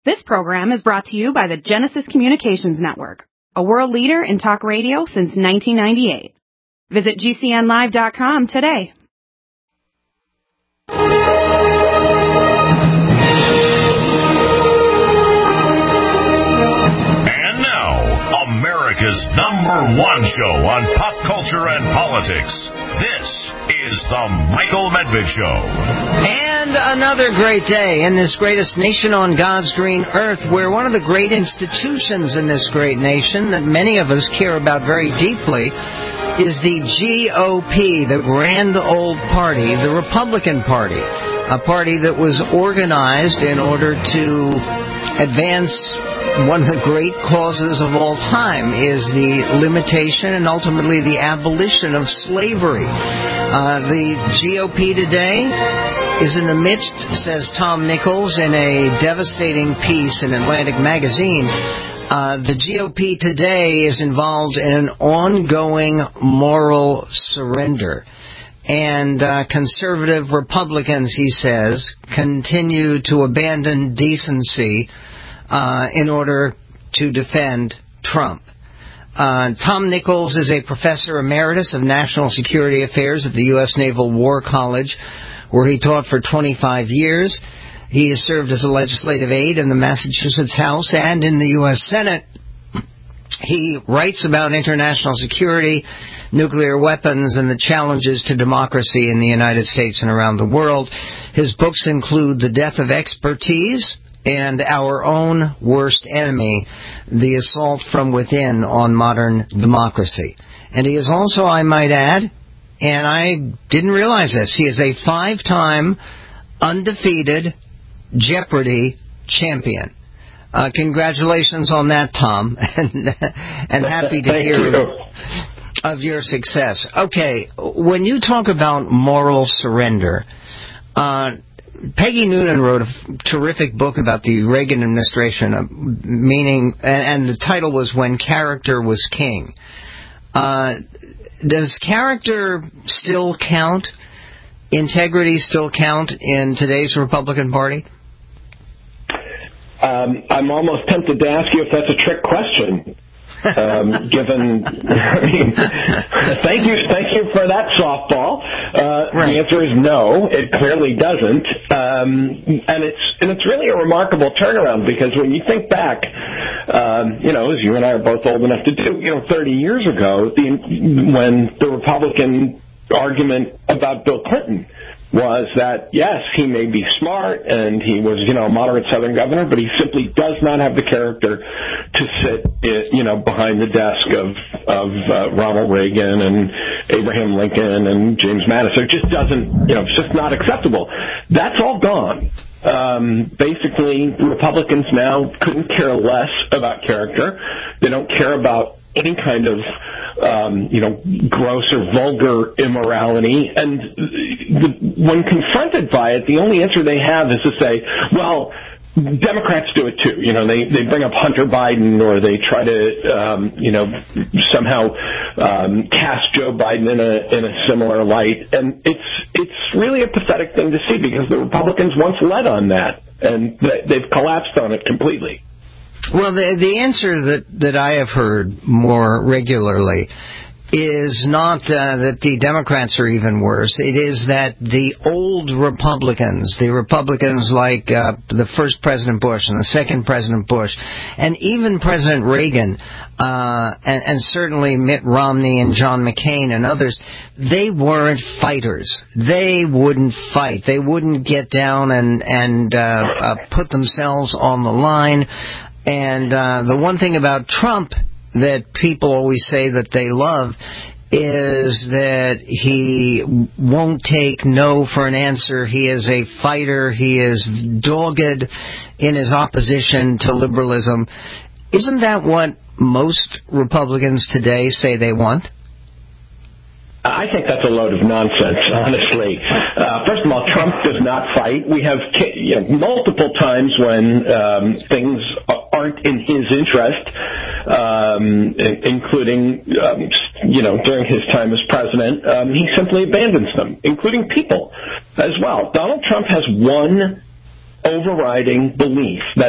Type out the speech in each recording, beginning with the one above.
This program is brought to you by the Genesis Communications Network, a world leader in talk radio since 1998. Visit GCNlive.com today. And now, America's #1 show on pop culture and politics. This is The Michael Medved Show. And another great day in this greatest nation on God's green earth, where one of the great institutions in this great nation that many of us care about very deeply is the GOP, the Grand Old Party, the Republican Party, a party that was organized in order to advance one of the great causes of all time, is the limitation and ultimately the abolition of slavery. The GOP today is in the midst, says Tom Nichols in a devastating piece in Atlantic Magazine, the GOP today is involved in an ongoing moral surrender. And conservative Republicans, he says, continue to abandon decency in order to defend Trump. Tom Nichols is a professor emeritus of national security affairs at the U.S. Naval War College, where he taught for 25 years. He has served as a legislative aide in the Massachusetts House and in the U.S. Senate. He writes about international security, nuclear weapons, and the challenges to democracy in the United States and around the world. His books include The Death of Expertise and Our Own Worst Enemy, The Assault from Within on Modern Democracy. And he is also, I might add, and I didn't realize this, he is a 5-time undefeated Jeopardy champion. Congratulations on that, Tom, and happy to hear of your success. Okay, when you talk about moral surrender, Peggy Noonan wrote a terrific book about the Reagan administration, and the title was When Character Was King. Does character still count? Integrity still count in today's Republican Party? I'm almost tempted to ask you if that's a trick question. Given, thank you for that softball. Right. The answer is no, it clearly doesn't, and it's really a remarkable turnaround, because when you think back, as you and I are both old enough to do, 30 years ago, when the Republican argument about Bill Clinton was that, yes, he may be smart and he was, a moderate Southern governor, but he simply does not have the character to sit, behind the desk of Ronald Reagan and Abraham Lincoln and James Madison. It just doesn't, it's just not acceptable. That's all gone. Basically, Republicans now couldn't care less about character. They don't care about any kind of, gross or vulgar immorality. And when confronted by it, the only answer they have is to say, well, Democrats do it too. They bring up Hunter Biden, or they try to, somehow cast Joe Biden in a similar light. And it's really a pathetic thing to see, because the Republicans once led on that, and they've collapsed on it completely. Well, the answer that I have heard more regularly is not that the Democrats are even worse. It is that the old Republicans, the Republicans like the first President Bush and the second President Bush, and even President Reagan, and certainly Mitt Romney and John McCain and others, they weren't fighters. They wouldn't fight. They wouldn't get down and put themselves on the line. And the one thing about Trump that people always say that they love is that he won't take no for an answer. He is a fighter. He is dogged in his opposition to liberalism. Isn't that what most Republicans today say they want? I think that's a load of nonsense, honestly. First of all, Trump does not fight. We have multiple times when things aren't in his interest, including, during his time as president. He simply abandons them, including people as well. Donald Trump has one overriding belief that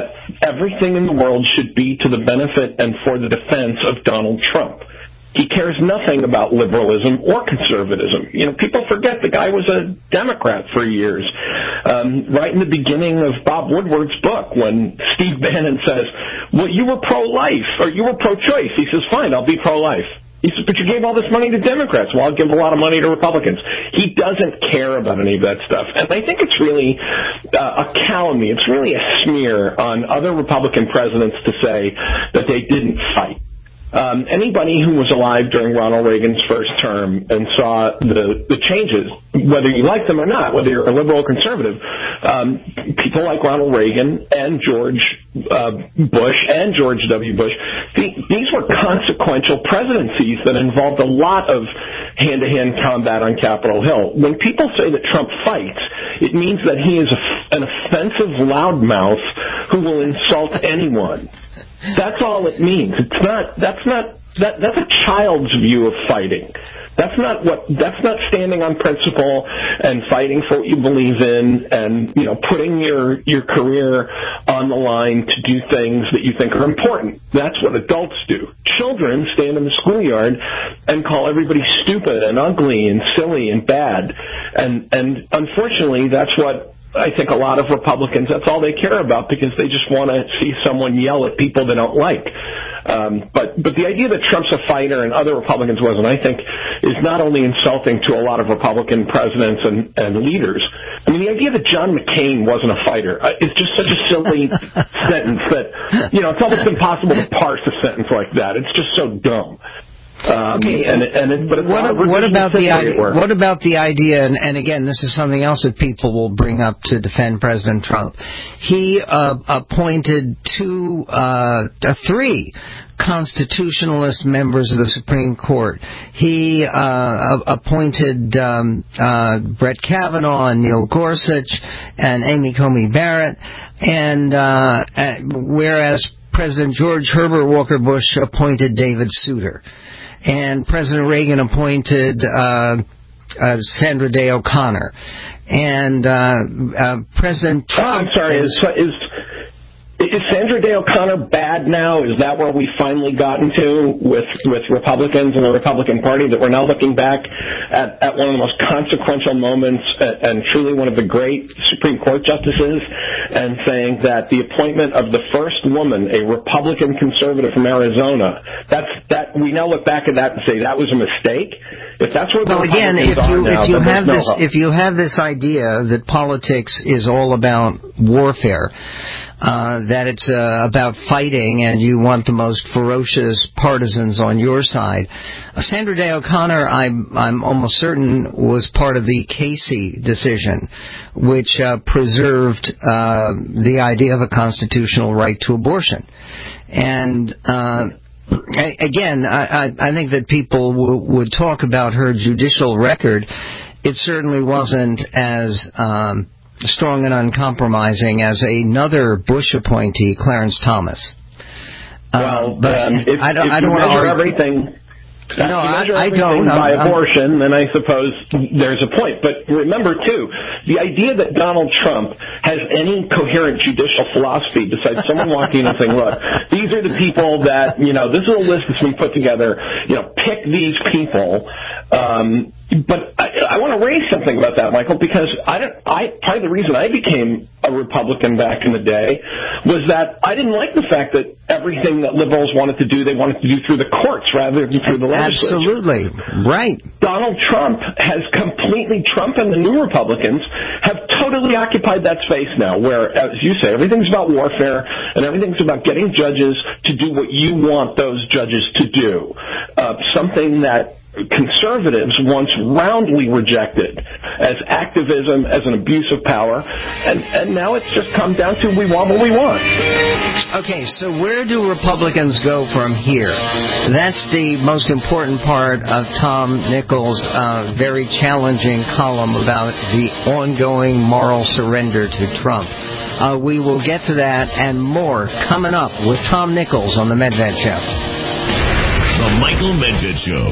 everything in the world should be to the benefit and for the defense of Donald Trump. He cares nothing about liberalism or conservatism. People forget the guy was a Democrat for years. Right in the beginning of Bob Woodward's book, when Steve Bannon says, well, you were pro-life, or you were pro-choice, he says, fine, I'll be pro-life. He says, but you gave all this money to Democrats. Well, I'll give a lot of money to Republicans. He doesn't care about any of that stuff. And I think it's really a calumny. It's really a smear on other Republican presidents to say that they didn't fight. Anybody who was alive during Ronald Reagan's first term and saw the changes, whether you like them or not, whether you're a liberal or conservative, people like Ronald Reagan and George Bush and George W. Bush, these were consequential presidencies that involved a lot of hand-to-hand combat on Capitol Hill. When people say that Trump fights, it means that he is an offensive loudmouth who will insult anyone. That's all it means. That's a child's view of fighting. That's not standing on principle and fighting for what you believe in and, putting your career on the line to do things that you think are important. That's what adults do. Children stand in the schoolyard and call everybody stupid and ugly and silly and bad. And unfortunately, that's what I think a lot of Republicans, that's all they care about, because they just want to see someone yell at people they don't like. But the idea that Trump's a fighter and other Republicans wasn't, I think, is not only insulting to a lot of Republican presidents and leaders. I mean, the idea that John McCain wasn't a fighter is just such a silly sentence that, it's almost impossible to parse a sentence like that. It's just so dumb. Okay, what about the idea, and again, this is something else that people will bring up to defend President Trump. He appointed three constitutionalist members of the Supreme Court. He appointed Brett Kavanaugh and Neil Gorsuch and Amy Coney Barrett, and whereas President George Herbert Walker Bush appointed David Souter. And President Reagan appointed Sandra Day O'Connor. And President Trump... I'm sorry, is Sandra Day O'Connor bad now? Is that where we finally gotten to with Republicans and the Republican Party, that we're now looking back at one of the most consequential moments and truly one of the great Supreme Court justices, and saying that the appointment of the first woman, a Republican conservative from Arizona, that we now look back at that and say that was a mistake? If that's where if you have this idea that politics is all about warfare, that it's about fighting and you want the most ferocious partisans on your side. Sandra Day O'Connor, I'm almost certain, was part of the Casey decision, which preserved the idea of a constitutional right to abortion. And again, I think that people would talk about her judicial record. It certainly wasn't as strong and uncompromising as another Bush appointee, Clarence Thomas. But I don't want to measure everything. No, I don't. By abortion, then I suppose there's a point. But remember, too, the idea that Donald Trump has any coherent judicial philosophy besides someone walking in and saying, look, these are the people that, this is a list that's been put together, pick these people. But I want to raise something about that, Michael, because part of the reason I became a Republican back in the day was that I didn't like the fact that everything that liberals wanted to do, they wanted to do through the courts rather than through the legislature. Absolutely. Right. Donald Trump Trump and the new Republicans have totally occupied that space now, where, as you say, everything's about warfare and everything's about getting judges to do what you want those judges to do. Something that conservatives once roundly rejected as activism, as an abuse of power, and now it's just come down to we want what we want. Okay, so where do Republicans go from here? That's the most important part of Tom Nichols' very challenging column about the ongoing moral surrender to Trump. We will get to that and more coming up with Tom Nichols on The Medved Show. The Michael Medved Show.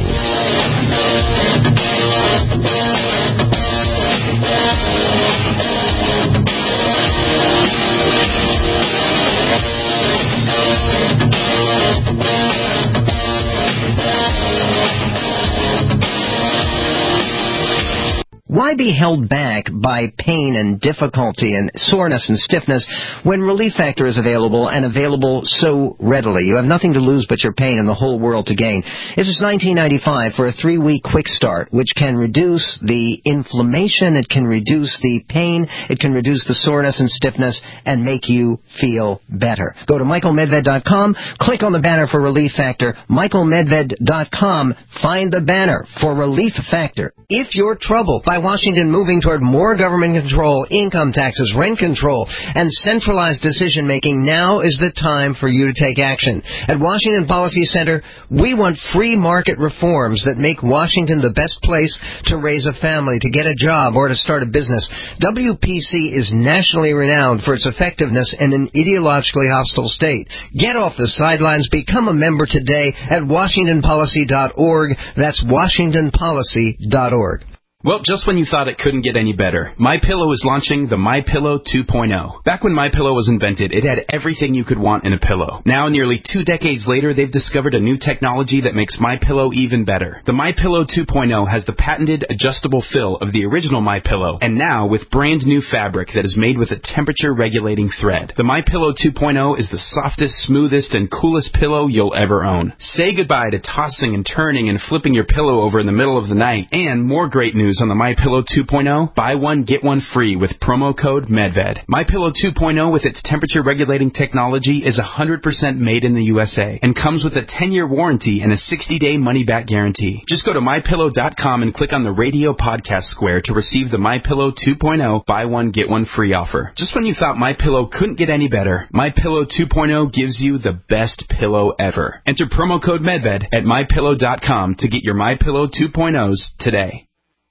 Why be held back by pain and difficulty and soreness and stiffness when Relief Factor is available and available so readily? You have nothing to lose but your pain and the whole world to gain. This is $19.95 for a 3-week quick start, which can reduce the inflammation, it can reduce the pain, it can reduce the soreness and stiffness, and make you feel better. Go to michaelmedved.com, click on the banner for Relief Factor, michaelmedved.com, find the banner for Relief Factor. If you're troubled by Washington moving toward more government control, income taxes, rent control, and centralized decision-making, now is the time for you to take action. At Washington Policy Center, we want free market reforms that make Washington the best place to raise a family, to get a job, or to start a business. WPC is nationally renowned for its effectiveness in an ideologically hostile state. Get off the sidelines. Become a member today at WashingtonPolicy.org. That's WashingtonPolicy.org. Well, just when you thought it couldn't get any better, MyPillow is launching the MyPillow 2.0. Back when MyPillow was invented, it had everything you could want in a pillow. Now, nearly 2 decades later, they've discovered a new technology that makes MyPillow even better. The MyPillow 2.0 has the patented adjustable fill of the original MyPillow, and now with brand new fabric that is made with a temperature-regulating thread. The MyPillow 2.0 is the softest, smoothest, and coolest pillow you'll ever own. Say goodbye to tossing and turning and flipping your pillow over in the middle of the night. And more great news on the MyPillow 2.0, buy one, get one free with promo code MedVed. MyPillow 2.0 with its temperature-regulating technology is 100% made in the USA and comes with a 10-year warranty and a 60-day money-back guarantee. Just go to MyPillow.com and click on the radio podcast square to receive the MyPillow 2.0 buy one, get one free offer. Just when you thought MyPillow couldn't get any better, MyPillow 2.0 gives you the best pillow ever. Enter promo code MedVed at MyPillow.com to get your MyPillow 2.0s today.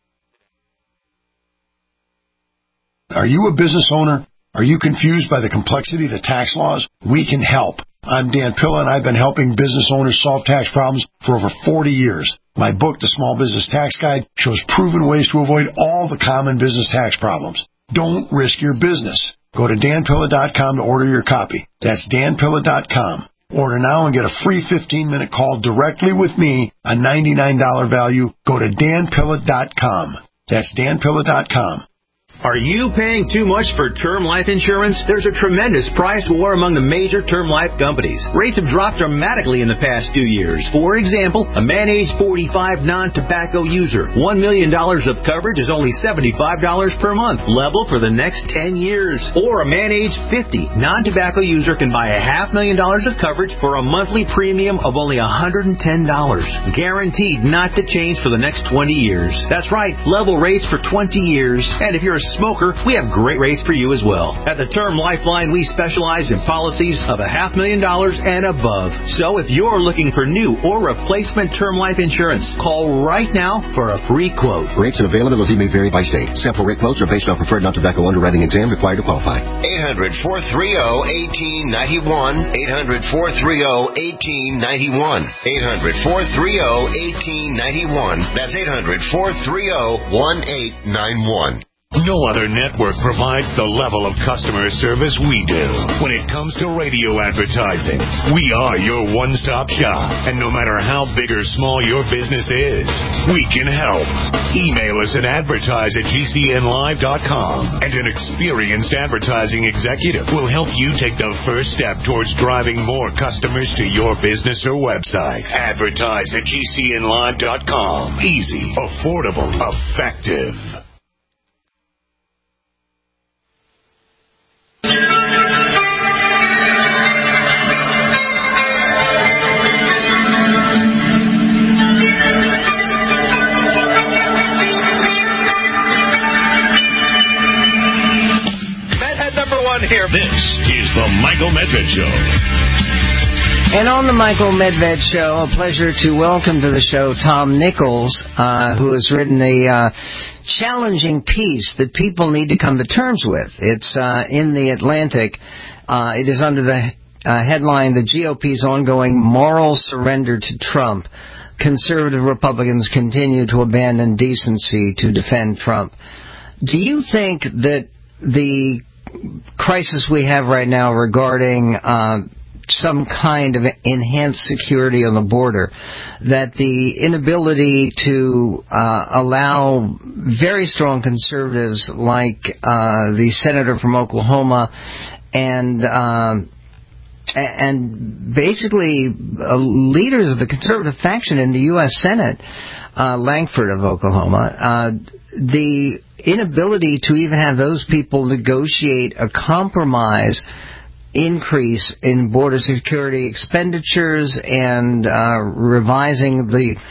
Are you a business owner? Are you confused by the complexity of the tax laws? We can help. I'm Dan Pilla, and I've been helping business owners solve tax problems for over 40 years. My book, The Small Business Tax Guide, shows proven ways to avoid all the common business tax problems. Don't risk your business. Go to danpilla.com to order your copy. That's danpilla.com. Order now and get a free 15-minute call directly with me, a $99 value. Go to danpilla.com. That's danpilla.com. Are you paying too much for term life insurance? There's a tremendous price war among the major term life companies. Rates have dropped dramatically in the past 2 years. For example, a man age 45 non-tobacco user, $1 million of coverage is only $75 per month, level for the next 10 years. Or a man age 50 non-tobacco user can buy $500,000 of coverage for a monthly premium of only $110, guaranteed not to change for the next 20 years. That's right, level rates for 20 years. And if you're a smoker, we have great rates for you as well. At the Term Lifeline, we specialize in policies of $500,000 and above. So if you're looking for new or replacement term life insurance, call right now for a free quote. Rates and availability may vary by state. Sample rate quotes are based on preferred non-tobacco underwriting exam required to qualify. 800-430-1891. 800-430-1891. 800-430-1891. That's 800-430-1891. No other network provides the level of customer service we do. When it comes to radio advertising, we are your one-stop shop. And no matter how big or small your business is, we can help. Email us at advertise@gcnlive.com, and an experienced advertising executive will help you take the first step towards driving more customers to your business or website. Advertise@gcnlive.com. Easy, affordable, effective. Here. This is the Michael Medved Show. And on the Michael Medved Show, a pleasure to welcome to the show Tom Nichols, who has written a challenging piece that people need to come to terms with. It's in The Atlantic. It is under the headline, "The GOP's Ongoing Moral Surrender to Trump. Conservative Republicans Continue to Abandon Decency to Defend Trump." Do you think that the crisis we have right now regarding some kind of enhanced security on the border, that the inability to allow very strong conservatives like the senator from Oklahoma and basically leaders of the conservative faction in the U.S. Senate, Lankford of Oklahoma, the inability to even have those people negotiate a compromise increase in border security expenditures and revising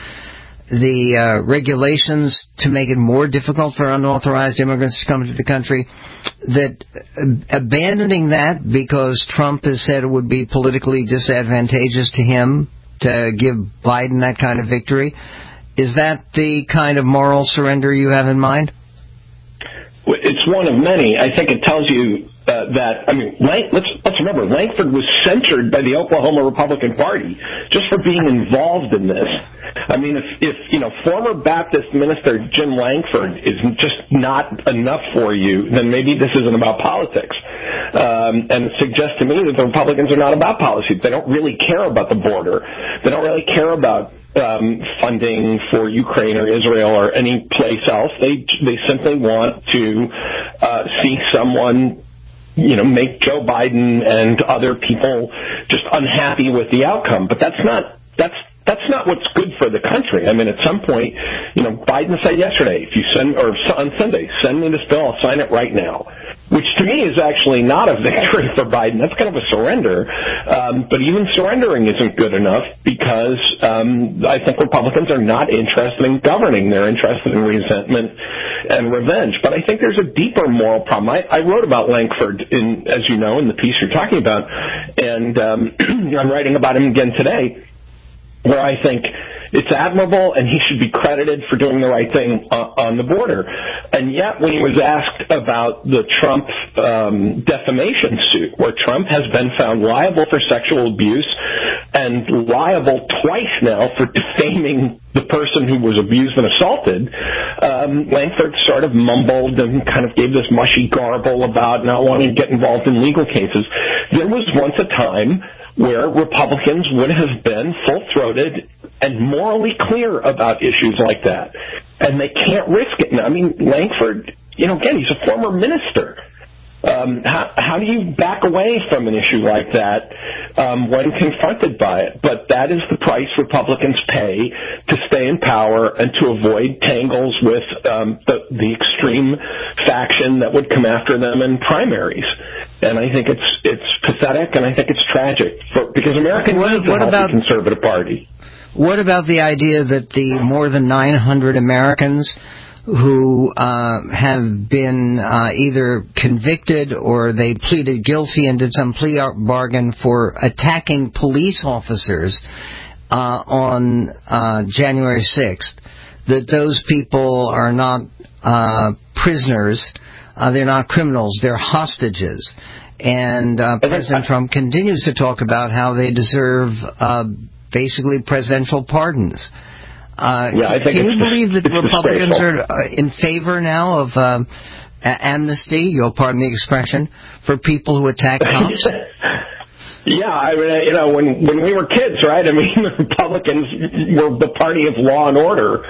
the regulations to make it more difficult for unauthorized immigrants to come into the country, that abandoning that because Trump has said it would be politically disadvantageous to him to give Biden that kind of victory, is that the kind of moral surrender you have in mind? It's one of many. I think it tells you that, I mean, let's remember, Lankford was censured by the Oklahoma Republican Party just for being involved in this. I mean, if former Baptist minister Jim Lankford is just not enough for you, then maybe this isn't about politics. And it suggests to me that the Republicans are not about policy. They don't really care about the border. They don't really care about funding for Ukraine or Israel or any place else. They simply want to see someone, make Joe Biden and other people just unhappy with the outcome. But that's not what's good for the country. I mean, at some point, Biden said yesterday, on Sunday, send me this bill, I'll sign it right now. Which to me is actually not a victory for Biden. That's kind of a surrender. But even surrendering isn't good enough because I think Republicans are not interested in governing. They're interested in resentment and revenge. But I think there's a deeper moral problem. I wrote about Lankford, as you know, in the piece you're talking about, and I'm writing about him again today, where I think it's admirable and he should be credited for doing the right thing on the border. And yet when he was asked about the Trump defamation suit, where Trump has been found liable for sexual abuse and liable twice now for defaming the person who was abused and assaulted, Lankford sort of mumbled and kind of gave this mushy garble about not wanting to get involved in legal cases. There was once a time where Republicans would have been full-throated and morally clear about issues like that. And they can't risk it. I mean, Lankford, again, he's a former minister. How do you back away from an issue like that when confronted by it? But that is the price Republicans pay to stay in power and to avoid tangles with the extreme faction that would come after them in primaries. And I think it's pathetic, and I think it's tragic because America needs a healthy conservative party. What about the idea that the more than 900 Americans who have been either convicted or they pleaded guilty and did some plea bargain for attacking police officers on January 6th, that those people are not prisoners, they're not criminals, they're hostages. And President Trump continues to talk about how they deserve basically presidential pardons. I think can you believe that Republicans are in favor now of amnesty, you'll pardon the expression, for people who attack cops? Yeah, I mean, when we were kids, right? I mean, the Republicans were the party of law and order,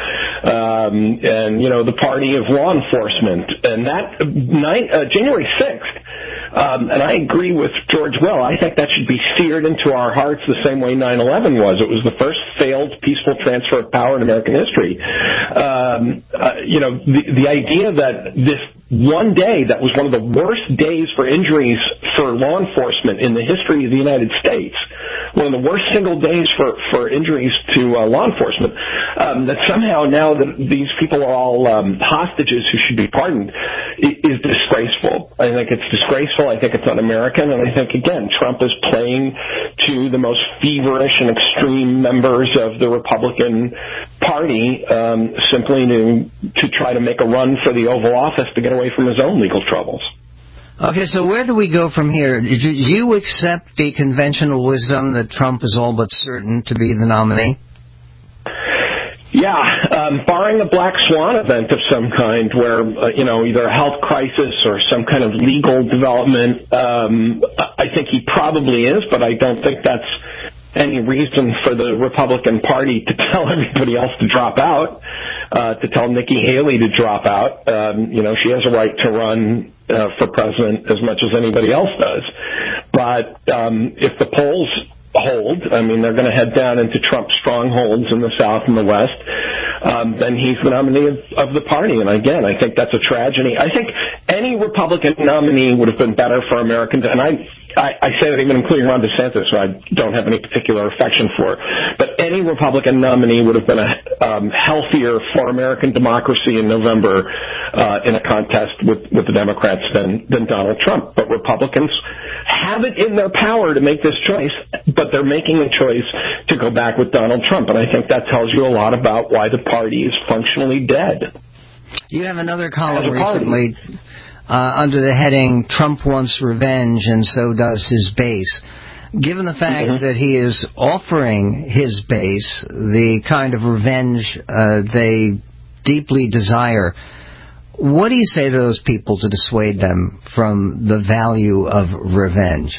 and the party of law enforcement. And that January 6th, and I agree with George Will. I think that should be seared into our hearts the same way 9/11 was. It was the first failed peaceful transfer of power in American history. The idea that this one day that was one of the worst days for injuries for law enforcement in the history of the United States, one of the worst single days for injuries to law enforcement, that somehow now that these people are all hostages who should be pardoned is disgraceful. I think it's disgraceful. I think it's un-American. And I think, again, Trump is playing to the most feverish and extreme members of the Republican Party simply to try to make a run for the Oval Office to get away from his own legal troubles. Okay, so where do we go from here? Do you accept the conventional wisdom that Trump is all but certain to be the nominee? Yeah, barring a black swan event of some kind where, either a health crisis or some kind of legal development, I think he probably is, but I don't think that's any reason for the Republican Party to tell everybody else to drop out, to tell Nikki Haley to drop out. She has a right to run for president as much as anybody else does. But if the polls hold, they're going to head down into Trump's strongholds in the South and the West, then he's the nominee of the party. And again, I think that's a tragedy. I think any Republican nominee would have been better for Americans, and I say that even including Ron DeSantis, who I don't have any particular affection for. But any Republican nominee would have been healthier for American democracy in November in a contest with the Democrats than Donald Trump. But Republicans have it in their power to make this choice, but they're making a choice to go back with Donald Trump. And I think that tells you a lot about why the party is functionally dead. You have another column recently under the heading, Trump Wants Revenge and So Does His Base. Given the fact that he is offering his base the kind of revenge they deeply desire, what do you say to those people to dissuade them from the value of revenge?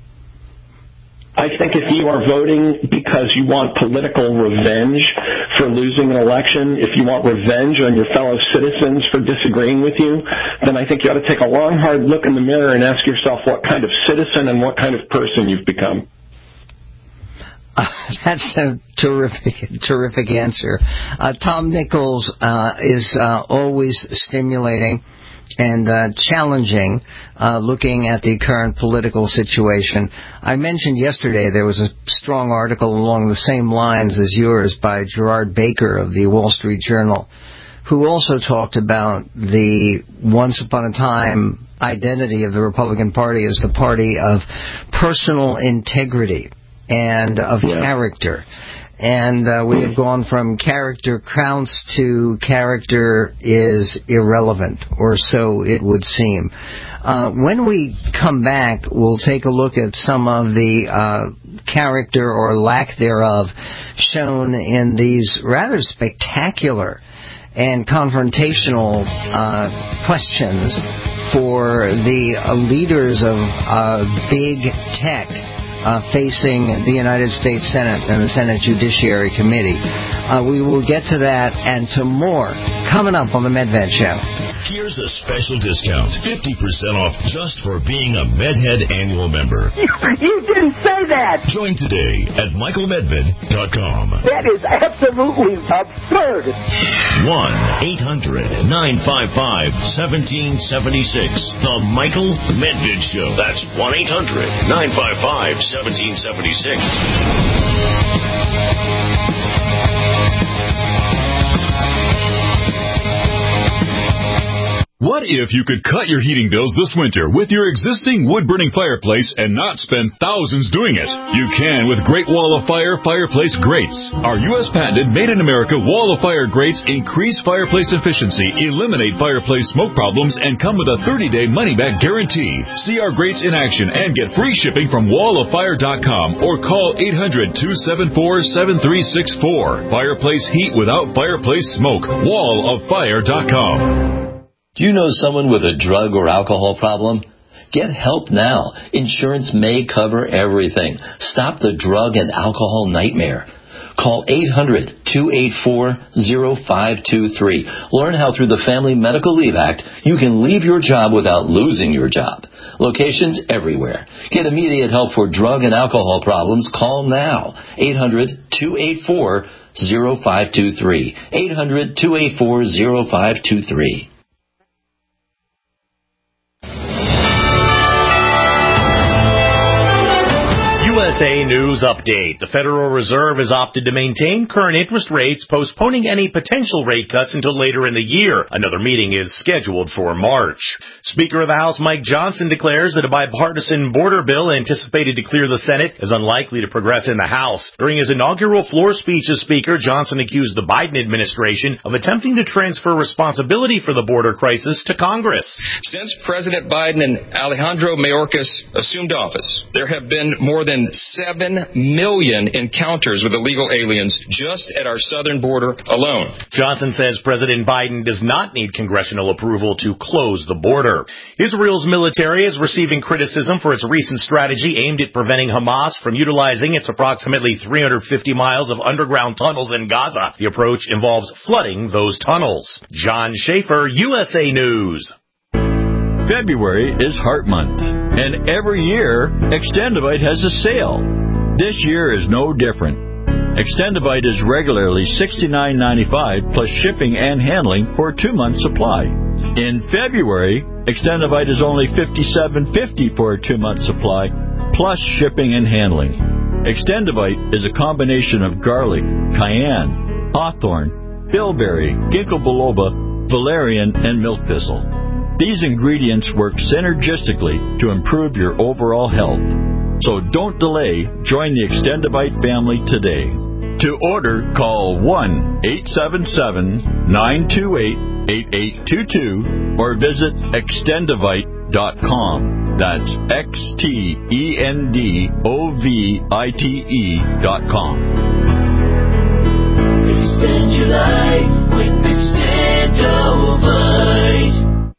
I think if you are voting because you want political revenge for losing an election, if you want revenge on your fellow citizens for disagreeing with you, then I think you ought to take a long, hard look in the mirror and ask yourself what kind of citizen and what kind of person you've become. That's a terrific answer. Tom Nichols is always stimulating and challenging, looking at the current political situation. I mentioned yesterday there was a strong article along the same lines as yours by Gerard Baker of the Wall Street Journal, who also talked about the once upon a time identity of the Republican Party as the party of personal integrity and of character. And we have gone from character counts to character is irrelevant, or so it would seem. When we come back, we'll take a look at some of the character or lack thereof shown in these rather spectacular and confrontational questions for the leaders of big tech facing the United States Senate and the Senate Judiciary Committee. We will get to that and to more coming up on the Medved Show. Here's a special discount, 50% off just for being a Medhead annual member. You didn't say that! Join today at michaelmedved.com. That is absolutely absurd. 1-800-955-1776. The Michael Medved Show. That's 1-800-955-1776. What if you could cut your heating bills this winter with your existing wood-burning fireplace and not spend thousands doing it? You can with Great Wall of Fire fireplace grates. Our U.S. patented made-in-America Wall of Fire grates increase fireplace efficiency, eliminate fireplace smoke problems, and come with a 30-day money-back guarantee. See our grates in action and get free shipping from walloffire.com or call 800-274-7364. Fireplace heat without fireplace smoke. walloffire.com. Do you know someone with a drug or alcohol problem? Get help now. Insurance may cover everything. Stop the drug and alcohol nightmare. Call 800-284-0523. Learn how through the Family Medical Leave Act you can leave your job without losing your job. Locations everywhere. Get immediate help for drug and alcohol problems. Call now. 800-284-0523. 800-284-0523. USA News Update. The Federal Reserve has opted to maintain current interest rates, postponing any potential rate cuts until later in the year. Another meeting is scheduled for March. Speaker of the House Mike Johnson declares that a bipartisan border bill anticipated to clear the Senate is unlikely to progress in the House. During his inaugural floor speech as Speaker, Johnson accused the Biden administration of attempting to transfer responsibility for the border crisis to Congress. Since President Biden and Alejandro Mayorkas assumed office, there have been more than 7 million encounters with illegal aliens just at our southern border alone. Johnson says President Biden does not need congressional approval to close the border. Israel's military is receiving criticism for its recent strategy aimed at preventing Hamas from utilizing its approximately 350 miles of underground tunnels in Gaza. The approach involves flooding those tunnels. John Schaefer, USA News. February is Heart Month, and every year, Extendivite has a sale. This year is no different. Extendivite is regularly $69.95 plus shipping and handling for a 2-month supply. In February, Extendivite is only $57.50 for a 2-month supply plus shipping and handling. Extendivite is a combination of garlic, cayenne, hawthorn, bilberry, ginkgo biloba, valerian, and milk thistle. These ingredients work synergistically to improve your overall health. So don't delay. Join the Extendivite family today. To order, call 1-877-928-8822 or visit extendivite.com. That's XTENDOVITE.com. Extend your life with Extendivite.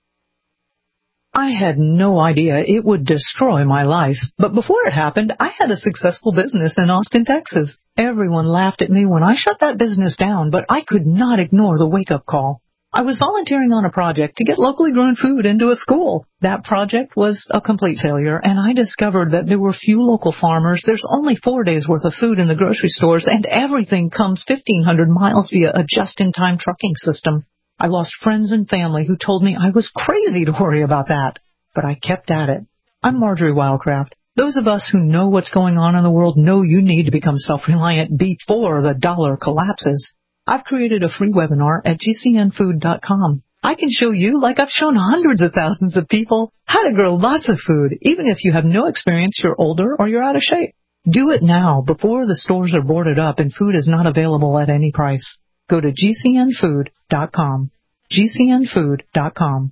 I had no idea it would destroy my life, but before it happened, I had a successful business in Austin, Texas. Everyone laughed at me when I shut that business down, but I could not ignore the wake-up call. I was volunteering on a project to get locally grown food into a school. That project was a complete failure, and I discovered that there were few local farmers, there's only 4 days' worth of food in the grocery stores, and everything comes 1,500 miles via a just-in-time trucking system. I lost friends and family who told me I was crazy to worry about that, but I kept at it. I'm Marjorie Wildcraft. Those of us who know what's going on in the world know you need to become self-reliant before the dollar collapses. I've created a free webinar at gcnfood.com. I can show you, like I've shown hundreds of thousands of people, how to grow lots of food, even if you have no experience, you're older, or you're out of shape. Do it now before the stores are boarded up and food is not available at any price. Go to gcnfood.com. gcnfood.com.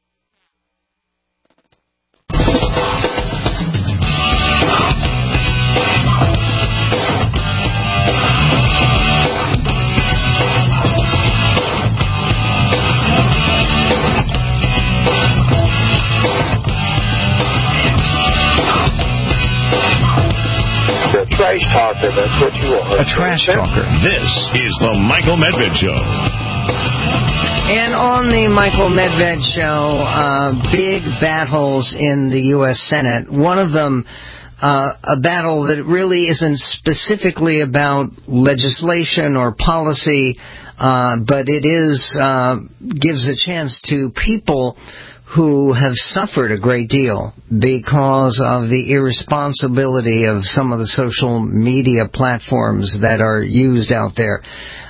Trash talker, that's what you are. A trash talker. This is the Michael Medved Show. And on the Michael Medved Show, big battles in the U.S. Senate. One of them, a battle that really isn't specifically about legislation or policy, but it is gives a chance to people who have suffered a great deal because of the irresponsibility of some of the social media platforms that are used out there.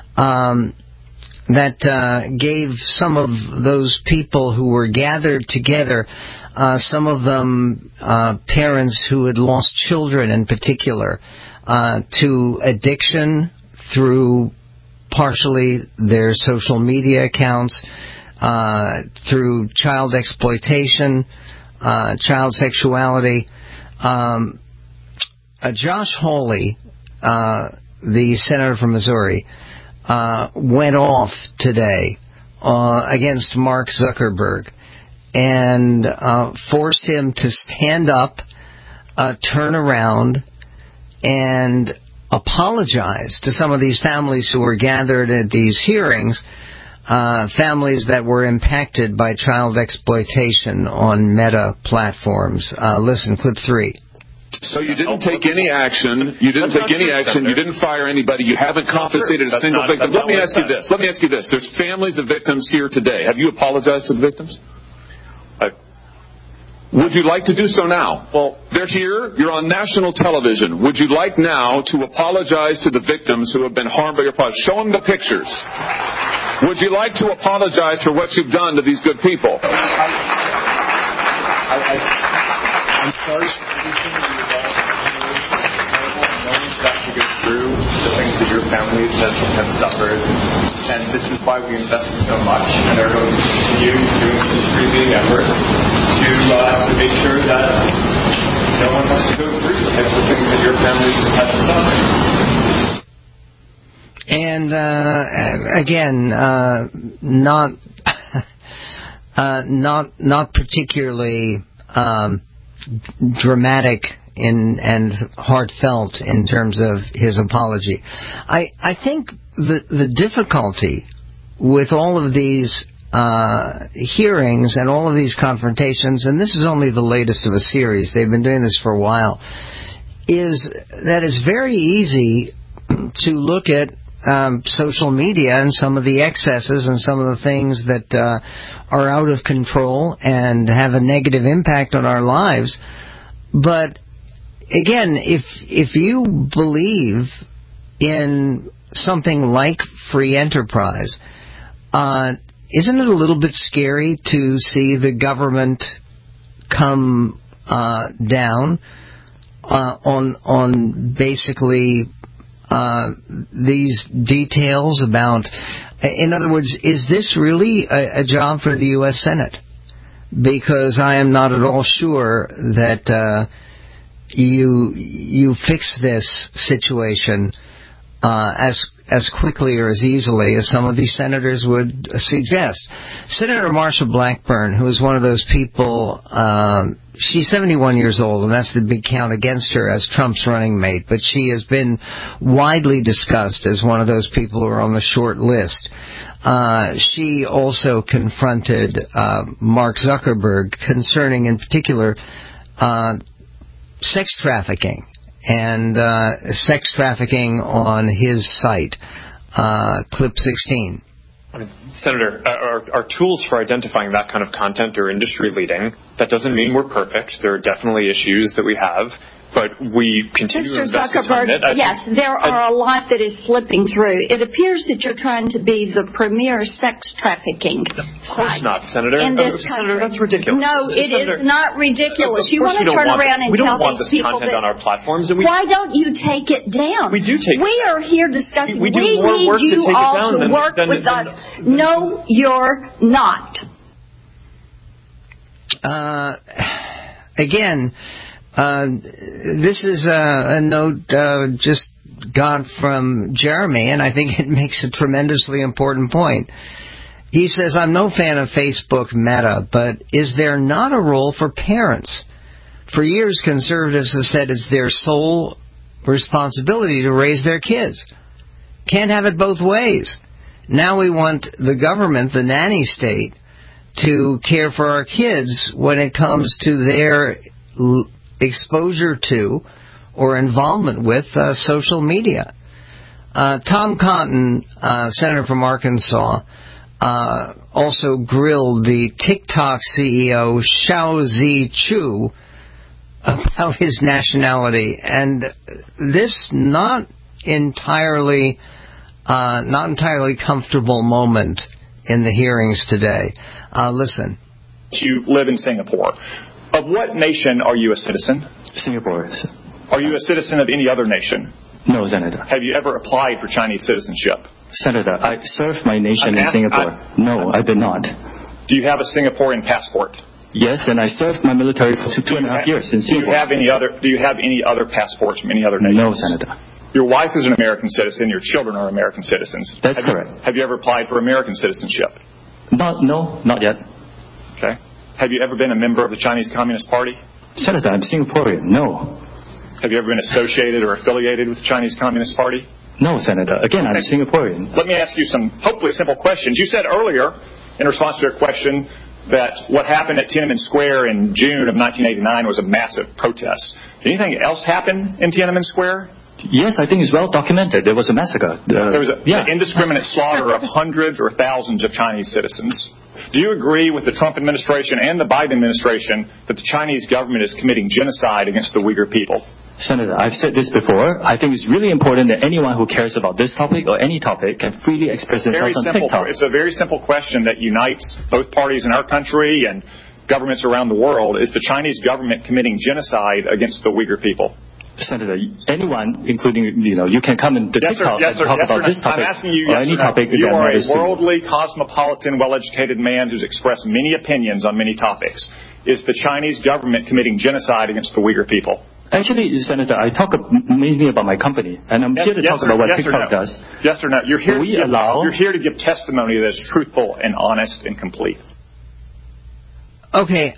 That gave some of those people who were gathered together, some of them parents who had lost children in particular, to addiction through partially their social media accounts, through child exploitation, child sexuality. Josh Hawley, the senator from Missouri, went off today against Mark Zuckerberg and forced him to stand up, turn around, and apologize to some of these families who were gathered at these hearings, families that were impacted by child exploitation on Meta platforms. Listen, clip 3. So you didn't take any action. You didn't take any action. You didn't fire anybody. You haven't compensated a single victim. Let me ask you this. There's families of victims here today. Have you apologized to the victims? Would you like to do so now? Well, they're here. You're on national television. Would you like now to apologize to the victims who have been harmed by your product? Show them the pictures. Would you like to apologize for what you've done to these good people? I'm sorry for everything that you've all no one's got to go through the things that your families have suffered. And this is why we invested so much and are going to continue doing industry-leading efforts to make sure that no one has to go through the types of things that your families have had to suffer. And again, not particularly dramatic and heartfelt in terms of his apology. I think the difficulty with all of these hearings and all of these confrontations, and this is only the latest of a series, they've been doing this for a while, is that it's very easy to look at social media and some of the excesses and some of the things that are out of control and have a negative impact on our lives. But again, if you believe in something like free enterprise, isn't it a little bit scary to see the government come down on basically these details about, in other words, is this really a job for the U.S. Senate? Because I am not at all sure that you fix this situation as quickly or as easily as some of these senators would suggest. Senator Marsha Blackburn, who is one of those people, she's 71 years old, and that's the big count against her as Trump's running mate, but she has been widely discussed as one of those people who are on the short list. She also confronted Mark Zuckerberg concerning, in particular, sex trafficking. And sex trafficking on his site, Clip 16. Senator, our tools for identifying that kind of content are industry leading. That doesn't mean we're perfect. There are definitely issues that we have, but we continue to invest in it. Yes, there are a lot that is slipping through. It appears that you're trying to be the premier sex trafficking Of course not, Senator. In this Senator, that's ridiculous. No, it is not ridiculous. You want to turn around and tell these people content on our platforms. And why don't you take it down? We do take it down. We are here discussing. We need you all to work with us. No, you're not. Again, this is a note just got from Jeremy, and I think it makes a tremendously important point. He says, I'm no fan of Facebook Meta, but is there not a role for parents? For years, conservatives have said it's their sole responsibility to raise their kids. Can't have it both ways. Now we want the government, the nanny state, to care for our kids when it comes to their exposure to or involvement with social media. Tom Cotton, senator from Arkansas, also grilled the TikTok CEO Shao Zi Chu about his nationality, and this not entirely comfortable moment in the hearings today. Listen. You live in Singapore. Of what nation are you a citizen? Singapore. Are you a citizen of any other nation? No, Senator. Have you ever applied for Chinese citizenship? Senator, I served my nation in Singapore. No, I did not. Do you have a Singaporean passport? Yes, and I served my military for 2.5 years in Singapore. Do you have any other passports from any other nations? No, Senator. Your wife is an American citizen. Your children are American citizens. That's correct. Have you ever applied for American citizenship? No, not yet. Okay. Have you ever been a member of the Chinese Communist Party? Senator, I'm Singaporean. No. Have you ever been associated or affiliated with the Chinese Communist Party? No, Senator. Again, I'm Singaporean. Let me ask you some hopefully simple questions. You said earlier, in response to your question, that what happened at Tiananmen Square in June of 1989 was a massive protest. Did anything else happen in Tiananmen Square? Yes, I think it's well documented. There was a massacre. There was an indiscriminate slaughter of hundreds or thousands of Chinese citizens. Do you agree with the Trump administration and the Biden administration that the Chinese government is committing genocide against the Uyghur people? Senator, I've said this before. I think it's really important that anyone who cares about this topic or any topic can freely express themselves on TikTok. It's a very simple question that unites both parties in our country and governments around the world. Is the Chinese government committing genocide against the Uyghur people? Senator, anyone, including, you can come in the TikTok and talk about this topic. I'm asking you, or any topic. You are a worldly, cosmopolitan, well-educated man who's expressed many opinions on many topics. is the Chinese government committing genocide against the Uyghur people? Actually, Senator, I talk mainly about my company, and I'm here to talk about what TikTok does. Yes or no? You're here to give testimony that is truthful and honest and complete. Okay,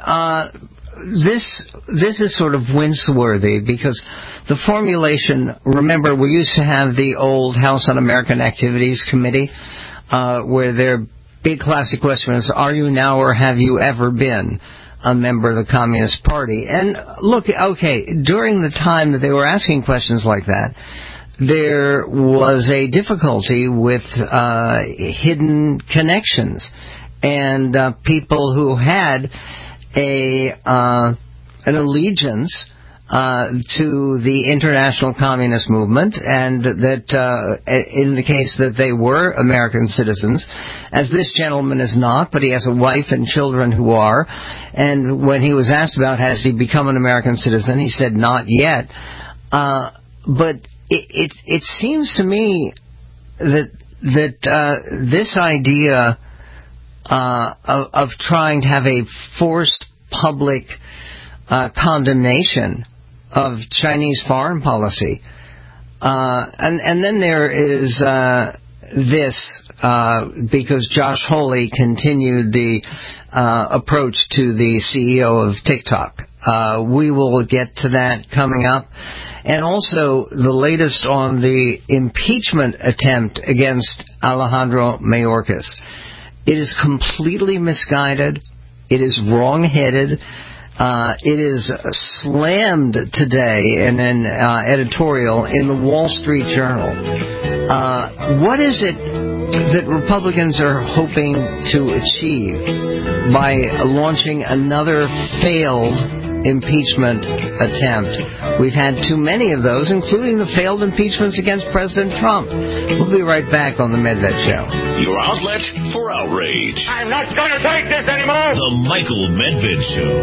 this is sort of wince-worthy because the formulation, remember, we used to have the old House Un-American Activities Committee where their big classic question was, are you now or have you ever been a member of the Communist Party? And look, okay, during the time that they were asking questions like that, there was a difficulty with hidden connections and people who had an allegiance to the international communist movement, and that in the case that they were American citizens, as this gentleman is not, but he has a wife and children who are, and when he was asked about has he become an American citizen, he said not yet. But it seems to me that this idea of trying to have a forced public condemnation of Chinese foreign policy, and then there is this, because Josh Hawley continued the approach to the CEO of TikTok. We will get to that coming up. And also the latest on the impeachment attempt against Alejandro Mayorkas. It is completely misguided. It is wrong-headed. It is slammed today in an editorial in the Wall Street Journal. What is it that Republicans are hoping to achieve by launching another failed impeachment attempt? We've had too many of those, including the failed impeachments against President Trump. We'll be right back on The Medved Show. Your outlet for outrage. I'm not going to take this anymore. The Michael Medved Show.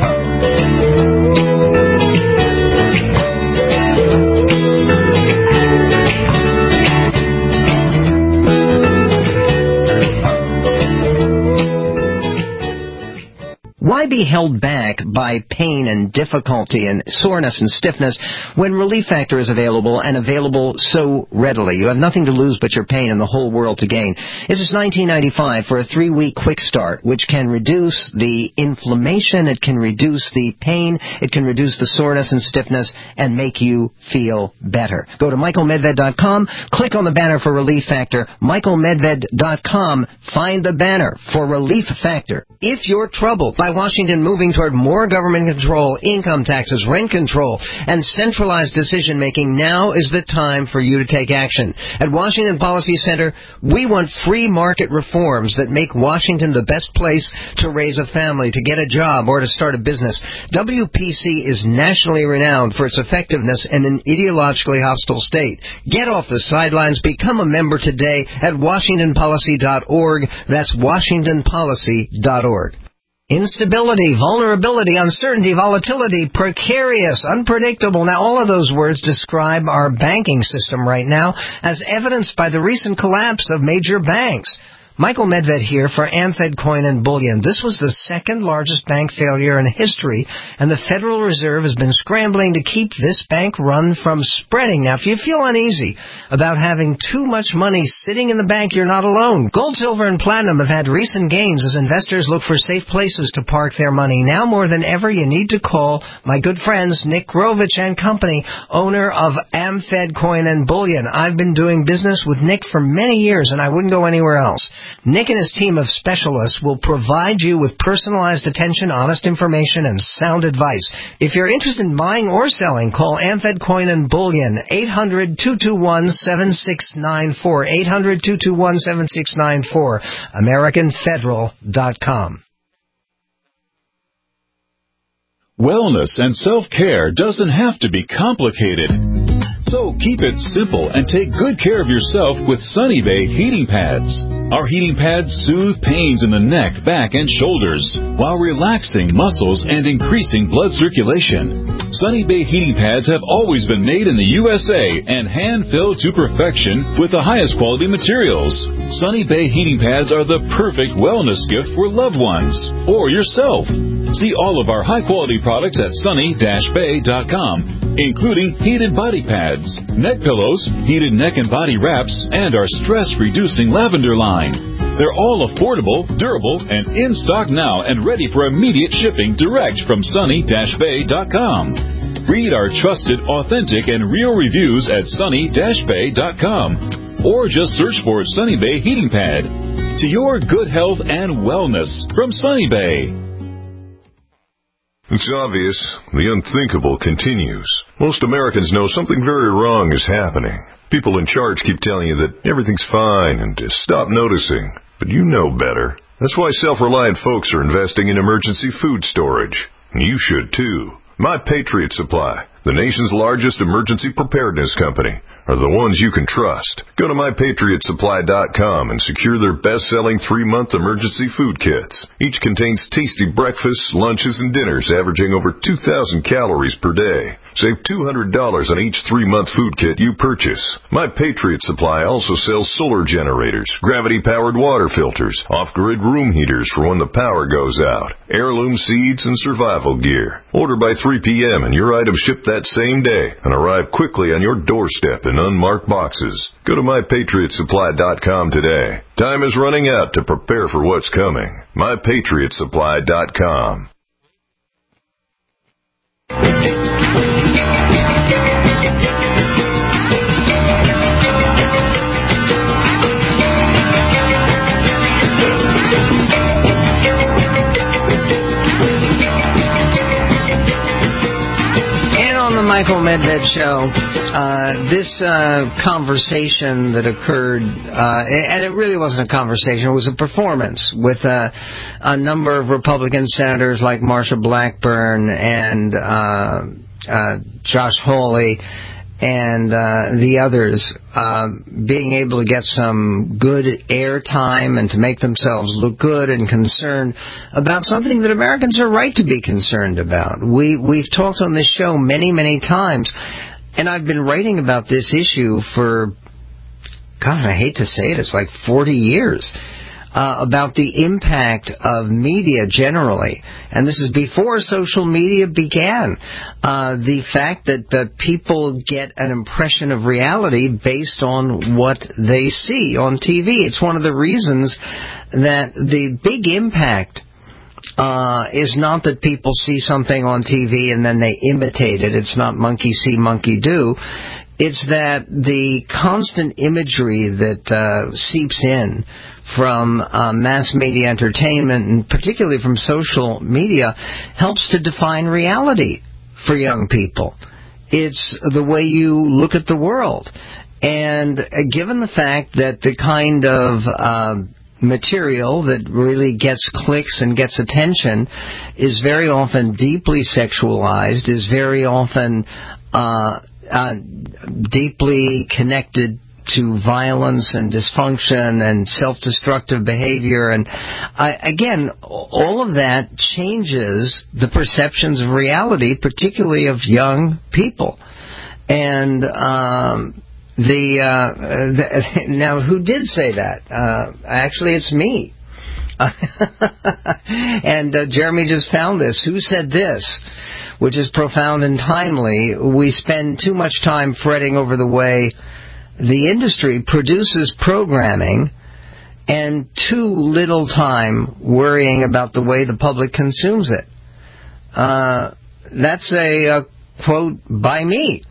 Why be held back by pain and difficulty and soreness and stiffness when Relief Factor is available and available so readily? You have nothing to lose but your pain and the whole world to gain. This is $19.95 for a 3-week quick start, which can reduce the inflammation, it can reduce the pain, it can reduce the soreness and stiffness, and make you feel better. Go to michaelmedved.com, click on the banner for Relief Factor, michaelmedved.com, find the banner for Relief Factor. If you're troubled by Washington moving toward more government control, income taxes, rent control, and centralized decision-making, now is the time for you to take action. At Washington Policy Center, we want free market reforms that make Washington the best place to raise a family, to get a job, or to start a business. WPC is nationally renowned for its effectiveness in an ideologically hostile state. Get off the sidelines. Become a member today at WashingtonPolicy.org. That's WashingtonPolicy.org. Instability, vulnerability, uncertainty, volatility, precarious, unpredictable. Now, all of those words describe our banking system right now, as evidenced by the recent collapse of major banks. Michael Medved here for AmFed Coin and Bullion. This was the second largest bank failure in history, and the Federal Reserve has been scrambling to keep this bank run from spreading. Now, if you feel uneasy about having too much money sitting in the bank, you're not alone. Gold, silver, and platinum have had recent gains as investors look for safe places to park their money. Now more than ever, you need to call my good friends Nick Grovich and Company, owner of AmFed Coin and Bullion. I've been doing business with Nick for many years, and I wouldn't go anywhere else. Nick and his team of specialists will provide you with personalized attention, honest information, and sound advice. If you're interested in buying or selling, call AmFed Coin and Bullion, 800-221-7694, 800-221-7694, AmericanFederal.com. Wellness and self-care doesn't have to be complicated. So So keep it simple and take good care of yourself with Sunny Bay heating pads. Our heating pads soothe pains in the neck, back, and shoulders while relaxing muscles and increasing blood circulation. Sunny Bay heating pads have always been made in the USA and hand-filled to perfection with the highest quality materials. Sunny Bay heating pads are the perfect wellness gift for loved ones or yourself. See all of our high-quality products at sunny-bay.com, including heated body pads, neck pillows, heated neck and body wraps, and our stress-reducing lavender line. They're all affordable, durable, and in stock now and ready for immediate shipping direct from sunny-bay.com. Read our trusted, authentic, and real reviews at sunny-bay.com or just search for Sunny Bay Heating Pad. To your good health and wellness from Sunny Bay. It's obvious. The unthinkable continues. Most Americans know something very wrong is happening. People in charge keep telling you that everything's fine and to stop noticing. But you know better. That's why self-reliant folks are investing in emergency food storage. And you should too. My Patriot Supply, the nation's largest emergency preparedness company, are the ones you can trust. Go to MyPatriotSupply.com and secure their best-selling 3-month emergency food kits. Each contains tasty breakfasts, lunches, and dinners averaging over 2,000 calories per day. Save $200 on each 3-month food kit you purchase. My Patriot Supply also sells solar generators, gravity-powered water filters, off-grid room heaters for when the power goes out, heirloom seeds, and survival gear. Order by 3 p.m. and your items ship that same day and arrive quickly on your doorstep in unmarked boxes. Go to MyPatriotSupply.com today. Time is running out to prepare for what's coming. MyPatriotSupply.com. Michael Medved Show. This conversation that occurred, and it really wasn't a conversation, it was a performance with a number of Republican senators like Marsha Blackburn and Josh Hawley and the others being able to get some good airtime and to make themselves look good and concerned about something that Americans are right to be concerned about. We've talked on this show many, many times, and I've been writing about this issue for, God, I hate to say it, it's like 40 years. About the impact of media generally. And this is before social media began. The fact that people get an impression of reality based on what they see on TV. It's one of the reasons that the big impact is not that people see something on TV and then they imitate it. It's not monkey see, monkey do. It's that the constant imagery that seeps in from mass media entertainment, and particularly from social media, helps to define reality for young people. It's the way you look at the world. And given the fact that the kind of material that really gets clicks and gets attention is very often deeply sexualized, is very often deeply connected to violence and dysfunction and self-destructive behavior. And again, all of that changes the perceptions of reality, particularly of young people. And now, who did say that? Actually, it's me. And Jeremy just found this. Who said this? Which is profound and timely. We spend too much time fretting over the way the industry produces programming and too little time worrying about the way the public consumes it. That's a quote by me.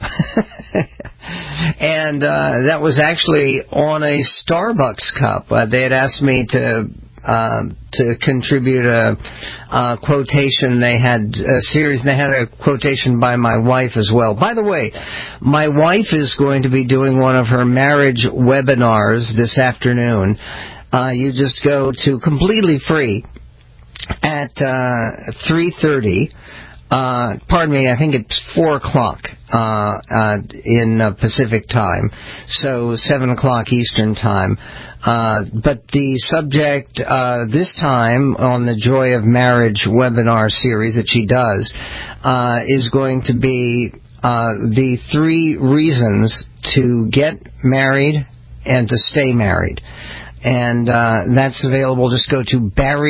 And that was actually on a Starbucks cup. They had asked me to contribute a quotation. They had a series, and they had a quotation by my wife as well. By the way, my wife is going to be doing one of her marriage webinars this afternoon. You just go to completely free at 3:30 pardon me, I think it's 4 o'clock in Pacific time, so 7 o'clock Eastern time. But the subject this time on the Joy of Marriage webinar series that she does is going to be the 3 reasons to get married and to stay married. And that's available. Just go to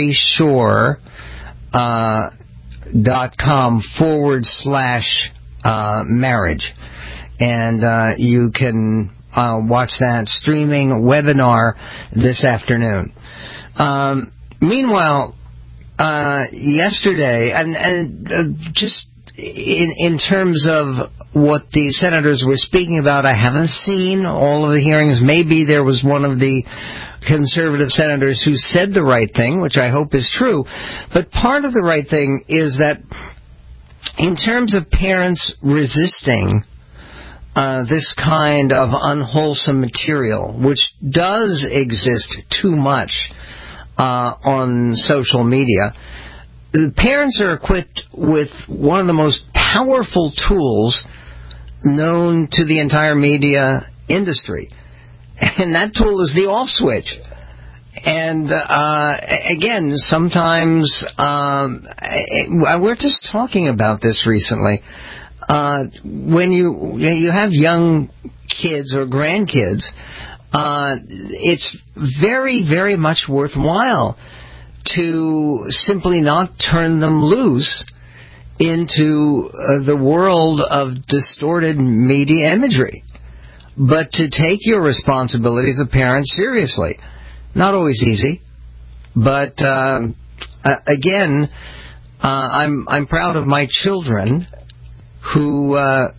barryshore.com/marriage. And you can watch that streaming webinar this afternoon. Meanwhile, yesterday, and just in terms of what the senators were speaking about, I haven't seen all of the hearings. Maybe there was one of the conservative senators who said the right thing, which I hope is true. But part of the right thing is that in terms of parents resisting this kind of unwholesome material, which does exist too much on social media, the parents are equipped with one of the most powerful tools known to the entire media industry. And that tool is the off switch. And again, sometimes we're just talking about this recently. When you have young kids or grandkids, it's very, very much worthwhile to simply not turn them loose into the world of distorted media imagery, but to take your responsibilities as a parent seriously. Not always easy, but again, I'm proud of my children who are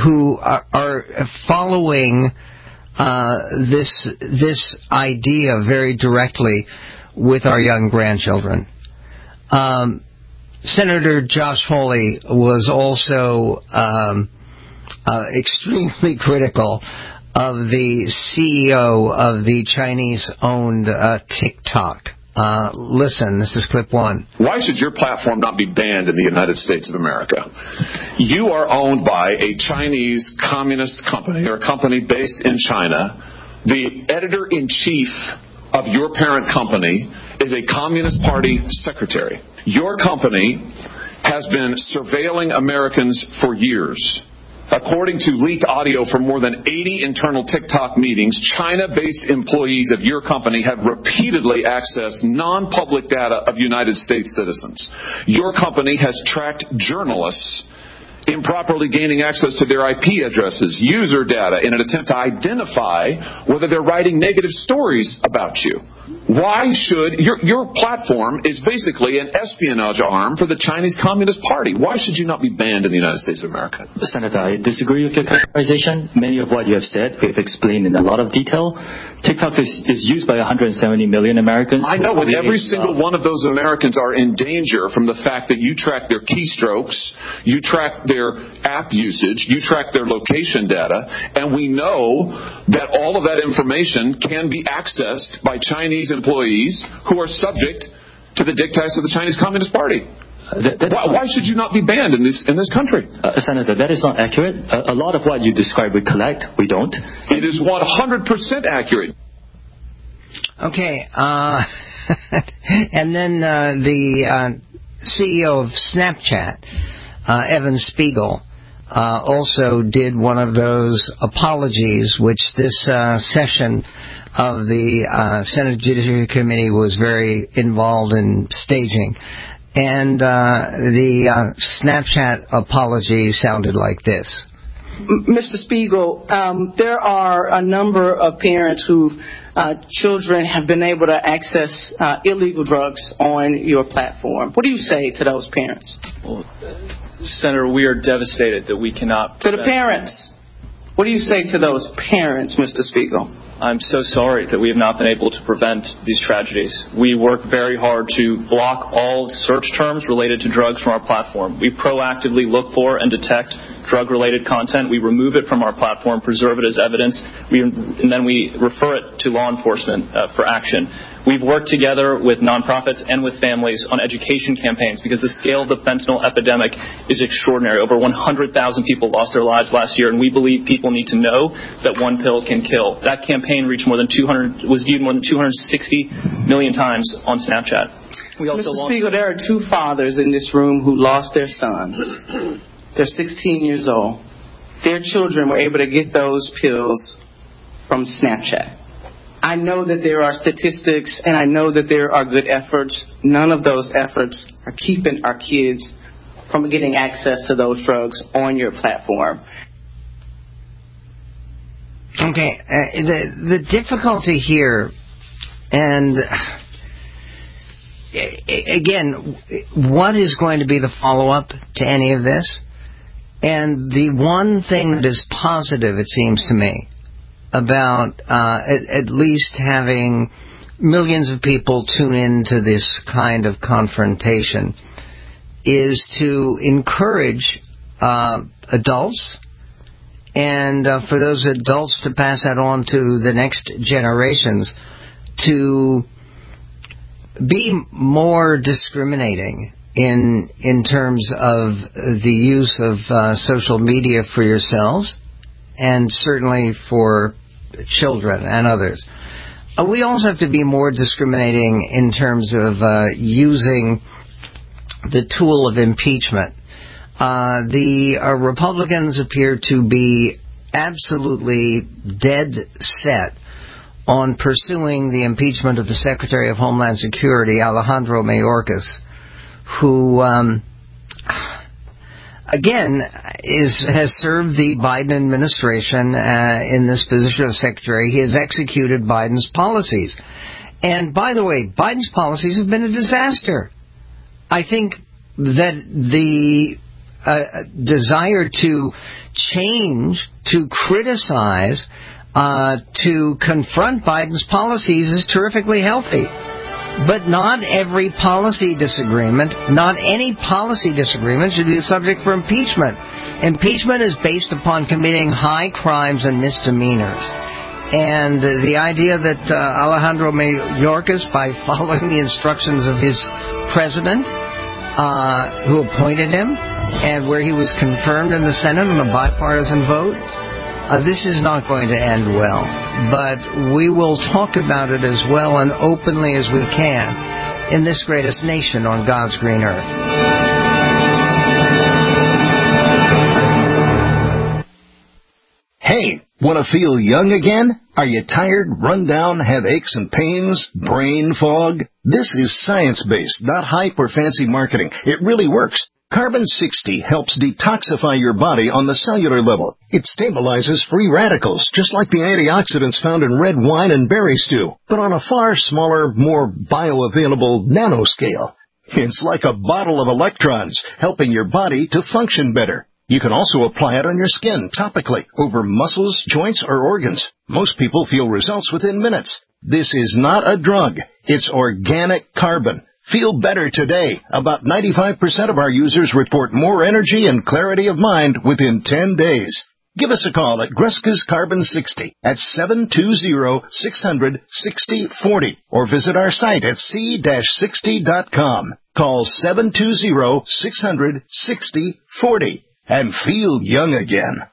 following this idea very directly with our young grandchildren. Senator Josh Hawley was also extremely critical of the CEO of the Chinese-owned TikTok. Listen, this is clip 1. Why should your platform not be banned in the United States of America? You are owned by a Chinese communist company, or a company based in China. The editor-in-chief of your parent company is a Communist Party secretary. Your company has been surveilling Americans for years. According to leaked audio from more than 80 internal TikTok meetings, China-based employees of your company have repeatedly accessed non-public data of United States citizens. Your company has tracked journalists improperly gaining access to their IP addresses, user data, in an attempt to identify whether they're writing negative stories about you. Why should your platform is basically an espionage arm for the Chinese Communist Party? Why should you not be banned in the United States of America? Senator, I disagree with your characterization. Many of what you have said, we've explained in a lot of detail. TikTok is used by 170 million Americans. I know, but every single one of those Americans are in danger from the fact that you track their keystrokes, you track their app usage, you track their location data, and we know that all of that information can be accessed by Chinese employees who are subject to the dictates of the Chinese Communist Party. Why should you not be banned in this country? Senator, that is not accurate. A lot of what you describe we collect, we don't. It is 100% accurate. Okay, and then the CEO of Snapchat, Evan Spiegel, also did one of those apologies, which this session of the Senate Judiciary Committee was very involved in staging. And the Snapchat apology sounded like this. Mr. Spiegel, there are a number of parents whose children have been able to access illegal drugs on your platform. What do you say to those parents? Well, Senator, we are devastated that we cannot... To the parents. What do you say to those parents, Mr. Spiegel? I'm so sorry that we have not been able to prevent these tragedies. We work very hard to block all search terms related to drugs from our platform. We proactively look for and detect drug-related content. We remove it from our platform, preserve it as evidence, and then we refer it to law enforcement for action. We've worked together with nonprofits and with families on education campaigns because the scale of the fentanyl epidemic is extraordinary. Over 100,000 people lost their lives last year, and we believe people need to know that one pill can kill. That campaign reached was viewed more than 260 million times on Snapchat. Mr. Spiegel, there are two fathers in this room who lost their sons. They're 16 years old. Their children were able to get those pills from Snapchat. I know that there are statistics, and I know that there are good efforts. None of those efforts are keeping our kids from getting access to those drugs on your platform. Okay, the difficulty here, and again, what is going to be the follow-up to any of this? And the one thing that is positive, it seems to me, about at least having millions of people tune into this kind of confrontation is to encourage adults, and for those adults to pass that on to the next generations, to be more discriminating in terms of the use of social media for yourselves, and certainly for children and others. We also have to be more discriminating in terms of using the tool of impeachment. The Republicans appear to be absolutely dead set on pursuing the impeachment of the Secretary of Homeland Security, Alejandro Mayorkas, who, again, has served the Biden administration in this position of secretary. He has executed Biden's policies. And, by the way, Biden's policies have been a disaster. I think that the desire to change, to criticize, to confront Biden's policies is terrifically healthy. But not every policy disagreement, not any policy disagreement should be the subject for impeachment. Impeachment is based upon committing high crimes and misdemeanors. And the idea that Alejandro Mayorkas, by following the instructions of his president, who appointed him, and where he was confirmed in the Senate on a bipartisan vote, this is not going to end well. But we will talk about it as well and openly as we can in this greatest nation on God's green earth. Hey, want to feel young again? Are you tired, run down, have aches and pains, brain fog? This is science-based, not hype or fancy marketing. It really works. Carbon 60 helps detoxify your body on the cellular level. It stabilizes free radicals, just like the antioxidants found in red wine and berry stew, but on a far smaller, more bioavailable nanoscale. It's like a bottle of electrons, helping your body to function better. You can also apply it on your skin topically, over muscles, joints, or organs. Most people feel results within minutes. This is not a drug. It's organic carbon. Feel better today. About 95% of our users report more energy and clarity of mind within 10 days. Give us a call at Greska's Carbon 60 at 720-600-6040 or visit our site at c-60.com. Call 720-600-6040 and feel young again.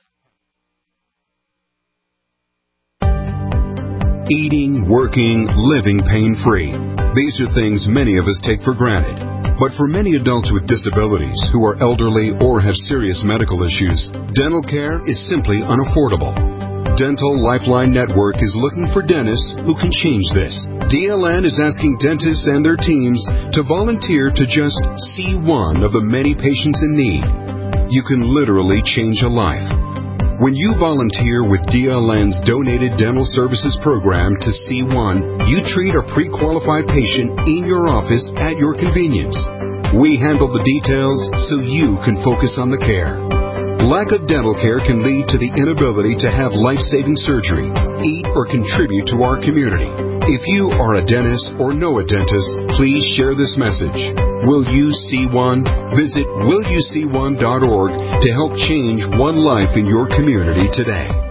Eating, working, living pain-free. These are things many of us take for granted. But for many adults with disabilities who are elderly or have serious medical issues, dental care is simply unaffordable. Dental Lifeline Network is looking for dentists who can change this. DLN is asking dentists and their teams to volunteer to just see one of the many patients in need. You can literally change a life. When you volunteer with DLN's Donated Dental Services Program to C1, you treat a pre-qualified patient in your office at your convenience. We handle the details so you can focus on the care. Lack of dental care can lead to the inability to have life-saving surgery, eat, or contribute to our community. If you are a dentist or know a dentist, please share this message. Will You See One? Visit willyouseeone.org to help change one life in your community today.